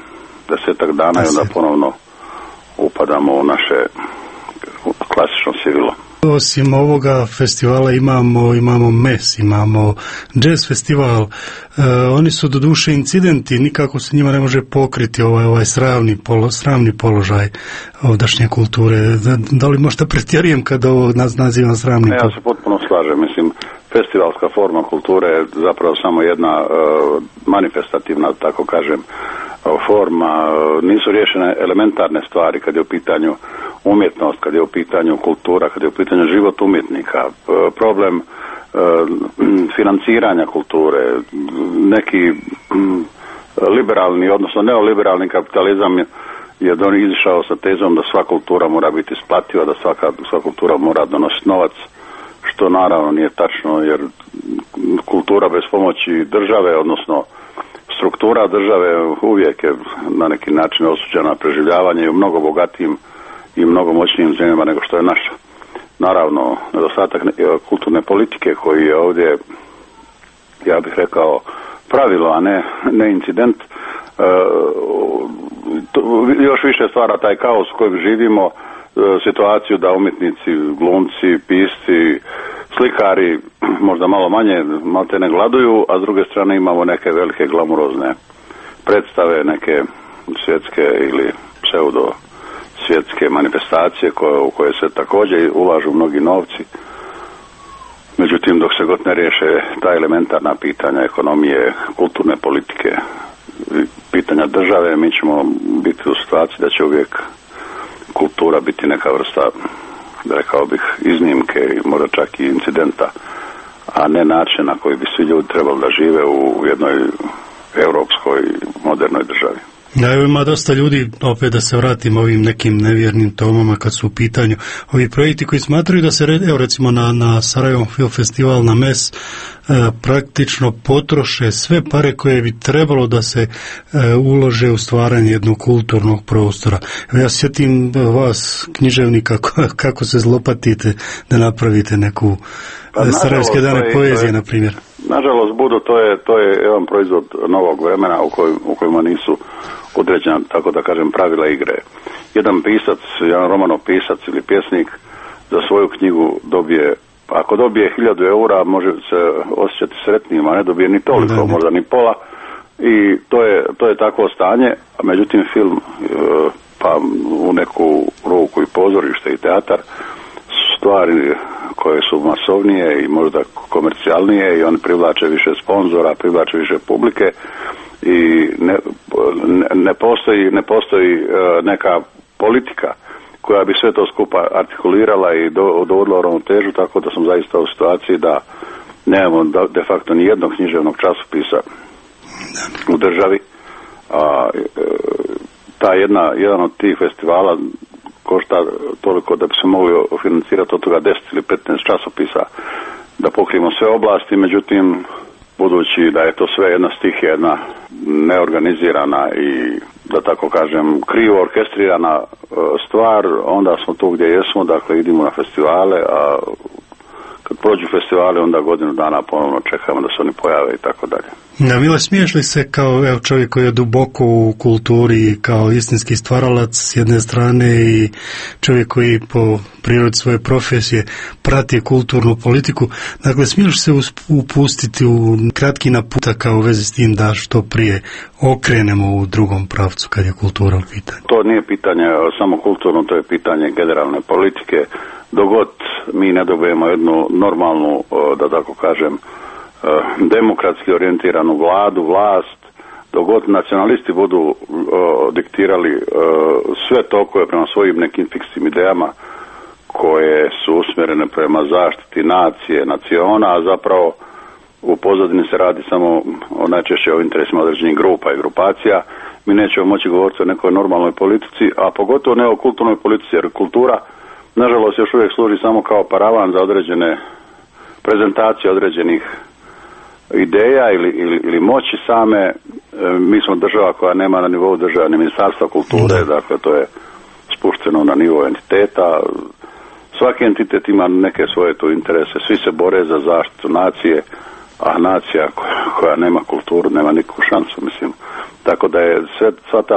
desetak dana i onda ponovno upadamo u naše klasično sivilo. Osim ovoga festivala imamo imamo M E S, imamo jazz festival. E, oni su doduše incidenti, nikako se njima ne može pokriti ovaj ovaj sravni polo, sravni položaj ovdašnje kulture. Da, da li možda pretjerujem kad ovo nas nazivam sravnim? Ja se potpuno slažem, mislim festivalska forma kulture je zapravo samo jedna uh, manifestativna, tako kažem, forma, nisu riješene elementarne stvari kad je u pitanju umjetnost, kad je u pitanju kultura, kad je u pitanju život umjetnika, problem financiranja kulture, neki liberalni, odnosno neoliberalni kapitalizam je don izišao sa tezom da sva kultura mora biti isplativa, da svaka, sva kultura mora donositi novac, što naravno nije tačno, jer kultura bez pomoći države, odnosno struktura države uvijek je na neki način osuđena na preživljavanje i u mnogo bogatijim i mnogo moćnijim zemljama nego što je naša. Naravno, nedostatak kulturne politike koji je ovdje, ja bih rekao, pravilo, a ne, ne incident, e, to, još više stvara taj kaos u kojem živimo, e, situaciju da umjetnici, glumci, pisci, slikari možda malo manje, malte ne gladuju, a s druge strane imamo neke velike glamurozne predstave, neke svjetske ili pseudo svjetske manifestacije koje, u koje se također ulažu mnogi novci. Međutim, dok se god ne riješe ta elementarna pitanja ekonomije, kulturne politike, pitanja države, mi ćemo biti u situaciji da će uvijek kultura biti neka vrsta, rekao bih, iznimke i možda čak i incidenta, a ne način na koji bi svi ljudi trebali da žive u jednoj europskoj modernoj državi. Da, evo ima dosta ljudi, opet da se vratim ovim nekim nevjernim tomama kad su u pitanju ovi projekti koji smatraju da se, evo recimo na, na Sarajevom Film Festival, na M E S, e, praktično potroše sve pare koje bi trebalo da se e, ulože u stvaranje jednog kulturnog prostora. Evo ja sjetim vas, književnika, kako, kako se zlopatite da napravite neku pa, Sarajevske dane je, poezije, na primjer. Nažalost, Budo, to je, to je jedan proizvod novog vremena u, koj, u kojima nisu određena, tako da kažem, pravila igre. Jedan pisac, jedan romanopisac ili pjesnik za svoju knjigu dobije, ako dobije hiljadu eura, može se osjećati sretnijim, a ne dobije ni toliko, da, možda ni pola. I to je, to je takvo stanje, a međutim film, pa u neku ruku i pozorište i teatar, stvari koje su masovnije i možda komercijalnije i oni privlače više sponzora, privlače više publike i ne, ne postoji, ne postoji neka politika koja bi sve to skupa artikulirala i do, dovodila u ravnotežu, tako da sam zaista u situaciji da nemamo de facto ni jednog književnog časopisa u državi. A, ta jedna, jedan od tih festivala košta toliko da bi se mogli financirati od toga deset ili petnaest časopisa da pokrijemo sve oblasti, međutim budući da je to sve jedna stihija, jedna neorganizirana i da tako kažem krivo orkestrirana stvar, onda smo tu gdje jesmo, dakle idemo na festivale, a kad prođu festivale onda godinu dana ponovno čekamo da se oni pojave i tako dalje. Da, Mile, smiješ li se kao evo, čovjek koji je duboko u kulturi, kao istinski stvaralac s jedne strane i čovjek koji po prirodi svoje profesije prati kulturnu politiku, dakle smiješ se upustiti u kratki naputak u vezi s tim da što prije okrenemo u drugom pravcu kad je kultura u pitanju? To nije pitanje samo kulturno, to je pitanje generalne politike. Dogod mi ne dobijemo jednu normalnu, da tako kažem, demokratski orijentiranu vladu, vlast, dogod nacionalisti budu uh, diktirali uh, sve to koje prema svojim nekim fiksnim idejama koje su usmjerene prema zaštiti nacije, naciona, a zapravo u pozadini se radi samo o najčešće o interesima određenih grupa i grupacija, mi nećemo moći govoriti o nekoj normalnoj politici, a pogotovo ne o kulturnoj politici, jer kultura nažalost još uvijek služi samo kao paravan za određene prezentacije određenih ideja ili, ili, ili moći same. E, mi smo država koja nema na nivou države ni ministarstva kulture, da. Dakle to je spušteno na nivo entiteta. Svaki entitet ima neke svoje tu interese, svi se bore za zaštitu nacije, a nacija koja, koja nema kulturu nema nikakvu šansu, mislim. Tako da je sve, sva ta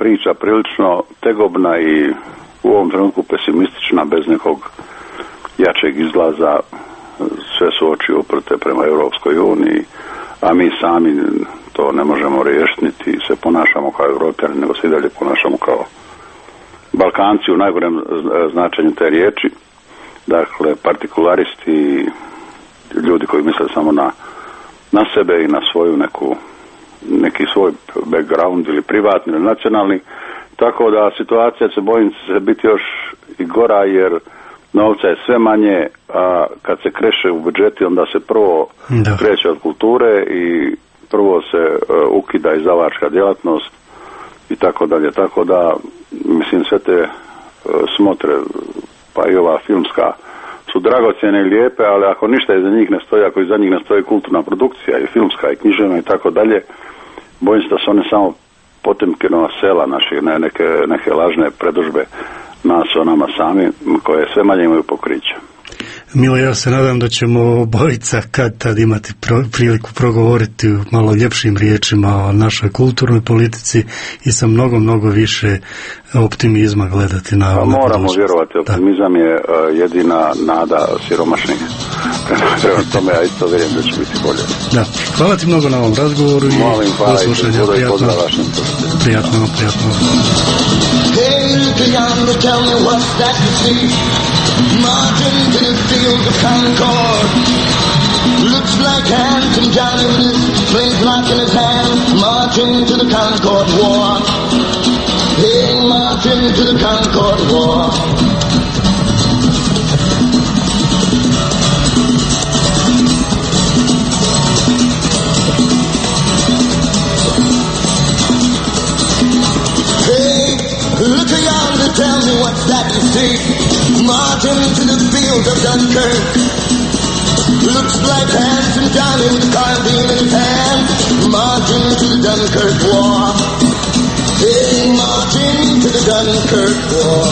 priča prilično tegobna i u ovom trenutku pesimistična, bez nekog jačeg izlaza. Sve su oči uprte prema Europskoj uniji, a mi sami to ne možemo riješiti, niti se ponašamo kao Europljani, nego se i dalje ponašamo kao Balkanci u najgorem značenju te riječi. Dakle, partikularisti, ljudi koji misle samo na, na sebe i na svoju neku, neki svoj background ili privatni ili nacionalni. Tako da situacija se bojim se biti još i gora, jer novca je sve manje, a kad se kreše u budžeti onda se prvo da. kreće od kulture i prvo se uh, ukida izdavačka djelatnost i tako dalje. Tako da, mislim, sve te uh, smotre, pa i ova filmska, su dragocjene i lijepe, ali ako ništa iza njih ne stoji, ako iza njih ne stoji kulturna produkcija i filmska i književna i tako dalje, bojim se da su one samo Potemkinova sela naših, ne, neke, neke lažne predužbe nas o nama sami, koje sve manje imaju pokrića. Milo, ja se nadam da ćemo obojica kad tad imati pro, priliku progovoriti u malo ljepšim riječima o našoj kulturnoj politici i sa mnogo, mnogo više optimizma gledati na, na moramo vjerovati, optimizam da. je uh, jedina nada siromašnih. Prema tome, ja isto vjerujem da će biti bolje. Da. Hvala ti mnogo na ovom razgovoru i Molim, hvala do slušanja. I prijatno, prijatno, prijatno. Hey, look yonder, tell me what's that you see? Marching to the fields of Concord. Looks like handsome Johnny with his flintlock in his hand, marching to the Concord War. Hey, marching to the Concord War. Look yonder, tell me what's that you see? Marching to the fields of Dunkirk. Looks like handsome Johnny with a carbine in his hand, marching to the Dunkirk War. Hey, marching to the Dunkirk War.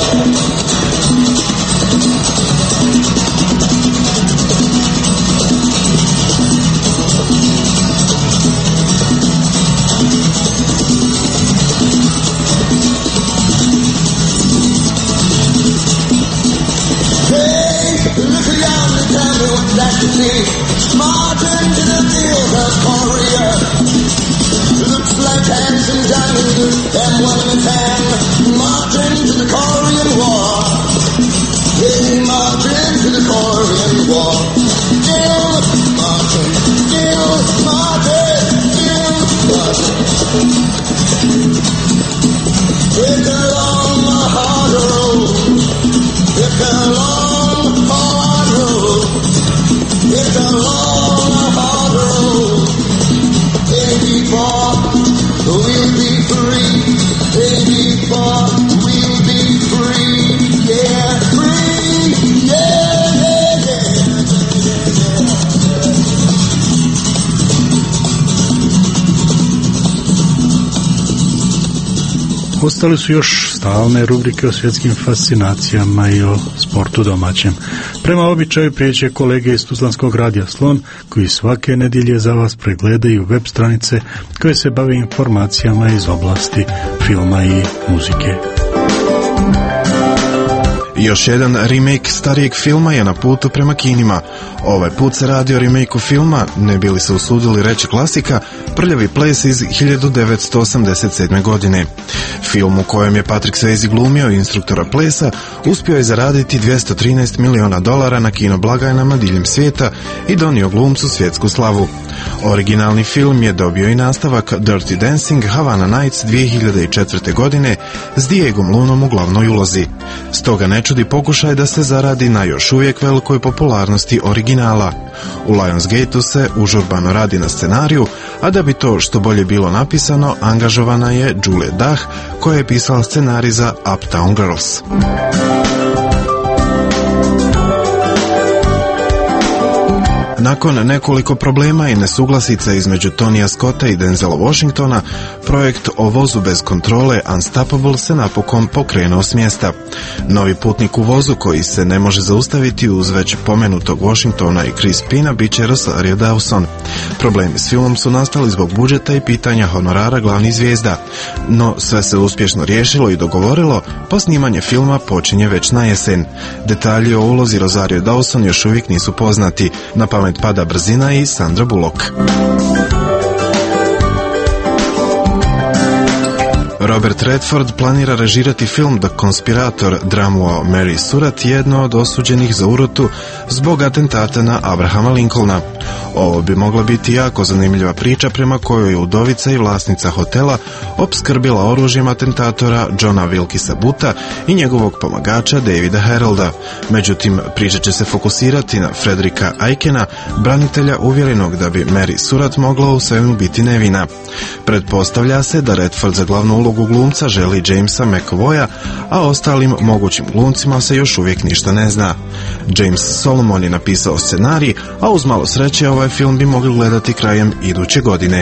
That you see, marching to the field of Korea. Looks like handsome Johnny with M one in his hand, marching to the Korean War. Hey, marching to the Korean War. Still marching, still marching, still marching. It's a long, hard road. It's a long, hard road. It's a long, hard road. eighty-four, we'll be free. eighty-four, we'll be free. Yeah, free. Yeah, yeah, yeah. Ostali su još stalne rubrike o svjetskim fascinacijama i o sportu domaćem. Prema običaju prijeće kolege iz Tuzlanskog radija Slon, koji svake nedjelje za vas pregledaju web stranice koje se bave informacijama iz oblasti filma i muzike. Još jedan remake starijeg filma je na putu prema kinima. Ovaj put se radi o remakeu filma, ne bili se usudili reći klasika, Prljavi ples iz hiljadu devetsto osamdeset sedme. godine. Film u kojem je Patrick Swayze glumio instruktora plesa uspio je zaraditi dvjesto trinaest miliona dolara na kino blagajnama diljem svijeta i donio glumcu svjetsku slavu. Originalni film je dobio i nastavak Dirty Dancing Havana Nights dvije hiljade četvrte. godine s Diegom Lunom u glavnoj ulozi. Stoga ne čudi pokušaj da se zaradi na još uvijek velikoj popularnosti originala. U Lionsgateu se užurbano radi na scenariju, a da bi to što bolje bilo napisano, angažovana je Julia Dach, koja je pisala scenarij za Uptown Girls. Nakon nekoliko problema i nesuglasica između Tonija Scotta i Denzela Washingtona, projekt o vozu bez kontrole Unstoppable se napokon pokrenuo s mjesta. Novi putnik u vozu koji se ne može zaustaviti uz već pomenutog Washingtona i Chris Pina bit će Rosario Dawson. Problemi s filmom su nastali zbog budžeta i pitanja honorara glavnih zvijezda, no sve se uspješno riješilo i dogovorilo, pa snimanje filma počinje već na jesen. Detalji o ulozi Rosario Dawson još uvijek nisu poznati, na pamet pada brzina i Sandra Bullock. Robert Redford planira režirati film The Conspirator, dramu o Mary Surratt, jedno od osuđenih za urotu zbog atentata na Abrahama Lincolna. Ovo bi mogla biti jako zanimljiva priča prema kojoj je udovica i vlasnica hotela opskrbila oružjem atentatora Johna Wilkesa Bootha i njegovog pomagača Davida Harolda. Međutim, priča će se fokusirati na Frederika Aikena, branitelja uvjerenog da bi Mary Surratt mogla u svemu biti nevina. Pretpostavlja se da Redford za glavnu ulogu glumca želi Jamesa McAvoya, a ostalim mogućim glumcima se još uvijek ništa ne zna. James Solomon je napisao scenarij, a uz malo sreće ovaj film bi mogli gledati krajem iduće godine.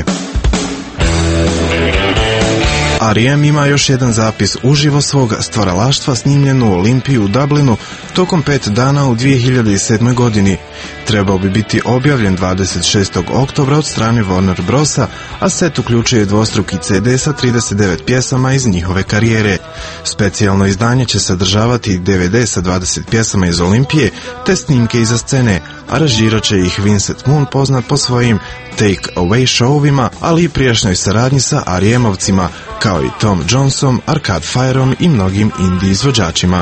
R E M ima još jedan zapis uživo svog stvaralaštva snimljen u Olimpiji u Dublinu tokom pet dana u dvije hiljade sedmoj. godini. Trebao bi biti objavljen dvadeset šestog oktobra od strane Warner Brosa, a set uključuje dvostruki ce de sa trideset devet pjesama iz njihove karijere. Specijalno izdanje će sadržavati de ve de sa dvadeset pjesama iz Olimpije te snimke iza scene, aranžirat će ih Vincent Moon, poznat po svojim Take Away showovima, ali i prijašnjoj saradnji sa R E M-ovcima, kao i Tom Johnson, Arcade Fireom i mnogim indie izvođačima.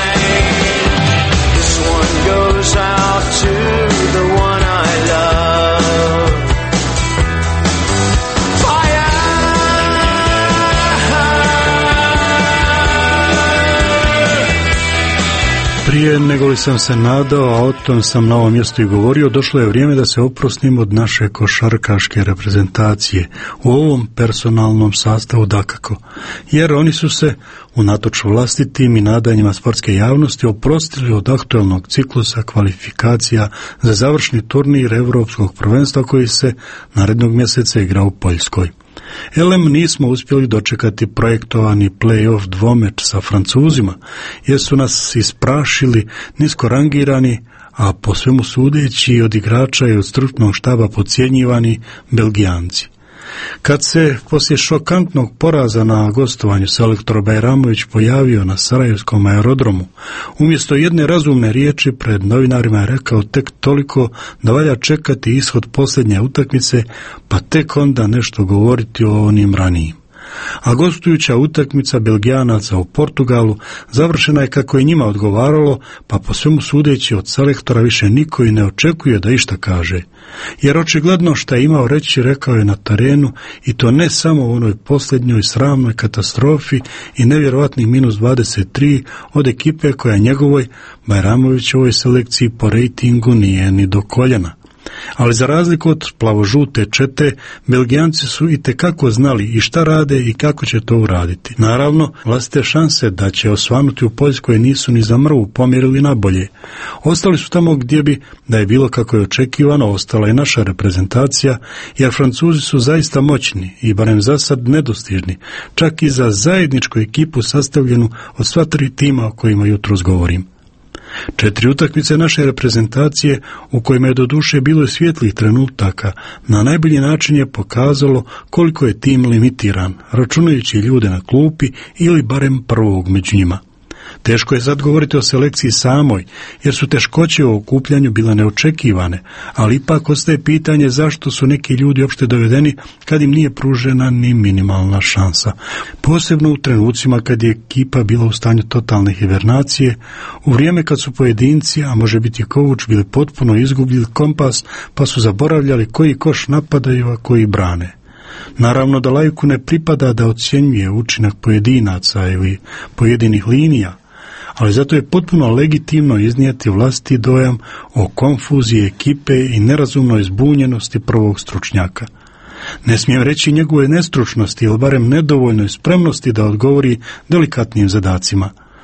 Prije nego li sam se nadao, a o tom sam na ovom mjestu i govorio, došlo je vrijeme da se oprostim od naše košarkaške reprezentacije u ovom personalnom sastavu dakako, jer oni su se, unatoč vlastitim i nadanjima sportske javnosti, oprostili od aktualnog ciklusa kvalifikacija za završni turnir Europskog prvenstva koji se narednog mjeseca igra u Poljskoj. Elem nismo uspjeli dočekati projektovani play-off dvomeč sa Francuzima, jer su nas isprašili nisko rangirani, a po svemu sudeći od igrača i od stručnog štaba podcjenjivani Belgijanci. Kad se poslije šokantnog poraza na gostovanju selektor Bajramović pojavio na sarajevskom aerodromu, umjesto jedne razumne riječi pred novinarima je rekao tek toliko da valja čekati ishod posljednje utakmice, pa tek onda nešto govoriti o onim ranijim. A gostujuća utakmica Belgijanaca u Portugalu završena je kako je njima odgovaralo, pa po svemu sudeći od selektora više niko i ne očekuje da išta kaže. Jer očigledno šta je imao reći rekao je na terenu, i to ne samo u onoj posljednjoj sramnoj katastrofi i nevjerovatnih minus dvadeset tri od ekipe koja njegovoj Bajramovićevoj selekciji po rejtingu nije ni do koljena. Ali za razliku od plavožute čete, Belgijanci su i tekako znali i šta rade i kako će to uraditi. Naravno, vlastite šanse da će osvanuti u Poljskoj nisu ni za mrvu pomjerili na bolje. Ostali su tamo gdje bi, da je bilo kako je očekivano, ostala i naša reprezentacija, jer Francuzi su zaista moćni i barem za sad nedostižni, čak i za zajedničku ekipu sastavljenu od sva tri tima o kojima jutros govorim. Četiri utakmice naše reprezentacije, u kojima je doduše bilo i svjetlih trenutaka, na najbolji način je pokazalo koliko je tim limitiran, računajući ljude na klupi ili barem prvog među njima. Teško je sad govoriti o selekciji samoj, jer su teškoće u okupljanju bile neočekivane, ali ipak ostaje pitanje zašto su neki ljudi uopšte dovedeni kad im nije pružena ni minimalna šansa. Posebno u trenucima kad je ekipa bila u stanju totalne hibernacije, u vrijeme kad su pojedinci, a može biti coach, bili potpuno izgubili kompas, pa su zaboravljali koji koš napadaju, a koji brane. Naravno da laiku ne pripada da ocjenjuje učinak pojedinaca ili pojedinih linija, ali zato je potpuno legitimno iznijeti vlastiti dojam o konfuziji ekipe i nerazumnoj zbunjenosti prvog stručnjaka. Ne smijem reći njegove nestručnosti ili barem nedovoljnoj spremnosti da odgovori delikatnim zadacima.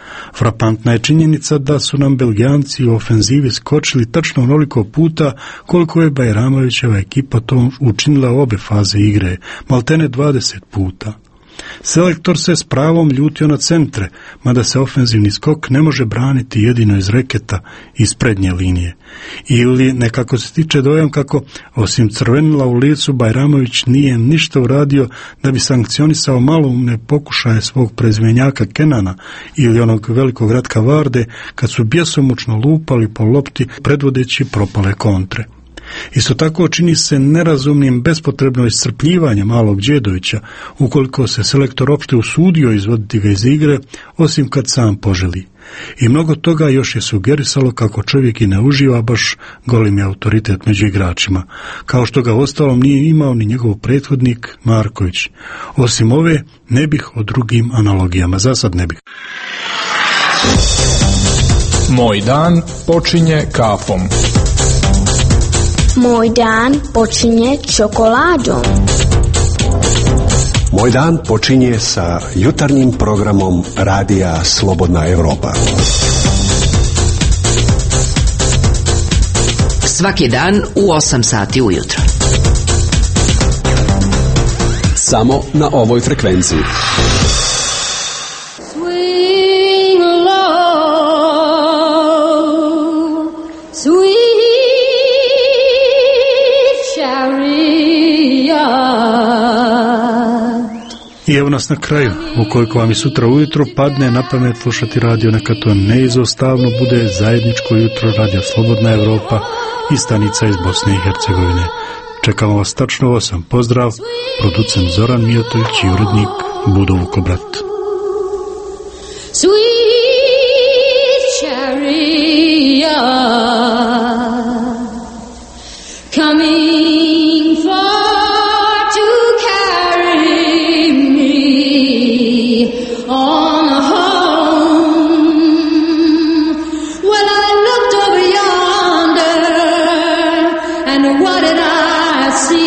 Frapantna je činjenica da su nam Belgijanci u ofenzivi skočili tačno onoliko puta koliko je Bajramovićeva ekipa to učinila u obe faze igre, maltene dvadeset puta. Selektor se s pravom ljutio na centre, mada se ofenzivni skok ne može braniti jedino iz reketa iz prednje linije. Ili nekako se stiče dojam kako, osim crvenila u licu, Bajramović nije ništa uradio da bi sankcionisao maloumne pokušaje svog prezmenjaka Kenana ili onog velikog Ratka Varde kad su bjesomučno lupali po lopti predvodeći propale kontre. Isto tako čini se nerazumnim bespotrebno iscrpljivanje malog Đedovića, ukoliko se selektor opšte usudio izvoditi ga iz igre, osim kad sam poželi. I mnogo toga još je sugerisalo kako čovjek i ne uživa baš golimi autoritet među igračima, kao što ga ostalom nije imao ni njegov prethodnik Marković. Osim ove, ne bih o drugim analogijama, za sad ne bih. Moj dan počinje kafom. Moj dan počinje čokoladom. Moj dan počinje sa jutarnjim programom Radija Slobodna Evropa. Svaki dan u osam sati ujutro. Samo na ovoj frekvenciji. Swing low, sweet I evo nas na kraju. Ukoliko vam i sutra ujutro padne na pamet slušati radio, neka to neizostavno bude zajedničko jutro Radio Slobodna Evropa i stanica iz Bosne i Hercegovine. Čekamo vas tačno osam. Pozdrav, producent Zoran Mijatović i urednik Budo Vukobrat. Sweet chariot coming far to carry me on home. Well, I looked over yonder and what did I see?